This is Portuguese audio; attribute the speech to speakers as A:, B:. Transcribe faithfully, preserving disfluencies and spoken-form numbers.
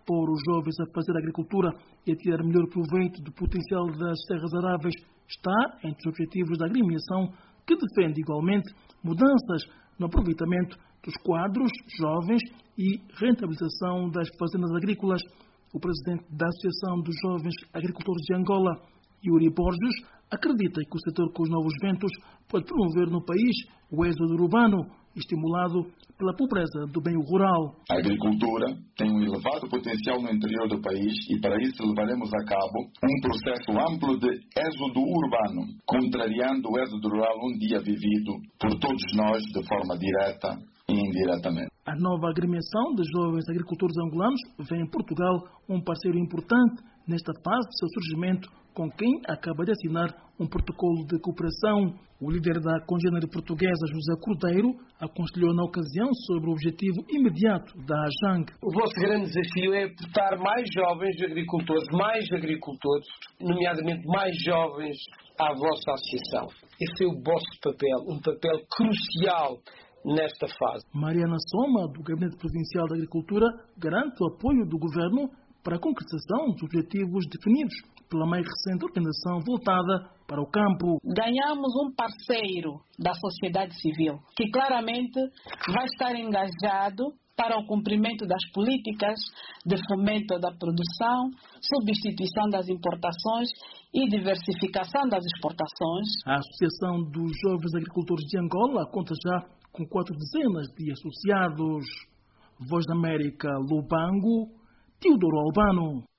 A: pôr os jovens a fazer agricultura e a tirar melhor proveito do potencial das terras aráveis está entre os objetivos da agremiação, que defende igualmente mudanças no aproveitamento dos quadros jovens e rentabilização das fazendas agrícolas. O presidente da Associação dos Jovens Agricultores de Angola, Yuri Borges, acredita que o setor com os novos ventos pode promover no país o êxodo urbano, estimulado pela pobreza do meio rural.
B: A agricultura tem um elevado potencial no interior do país e para isso levaremos a cabo um processo amplo de êxodo urbano, contrariando o êxodo rural um dia vivido por todos nós de forma direta e indiretamente.
A: A nova agremiação de jovens agricultores angolanos vê em Portugal um parceiro importante nesta fase de seu surgimento, com quem acaba de assinar um protocolo de cooperação. O líder da congênere portuguesa, José Cordeiro, aconselhou na ocasião sobre o objetivo imediato da AJANG.
C: O vosso grande desafio é portar mais jovens agricultores, mais agricultores, nomeadamente mais jovens, à vossa associação. Esse é o vosso papel, um papel crucial nesta fase.
A: Mariana Soma, do Gabinete Provincial da Agricultura, garante o apoio do Governo para a concretização dos objetivos definidos pela mais recente organização voltada para o campo.
D: Ganhamos um parceiro da sociedade civil que claramente vai estar engajado para o cumprimento das políticas de fomento da produção, substituição das importações e diversificação das exportações.
A: A Associação dos Jovens Agricultores de Angola conta já com quatro dezenas de associados. Voz da América, Lubango, Teodoro Albano.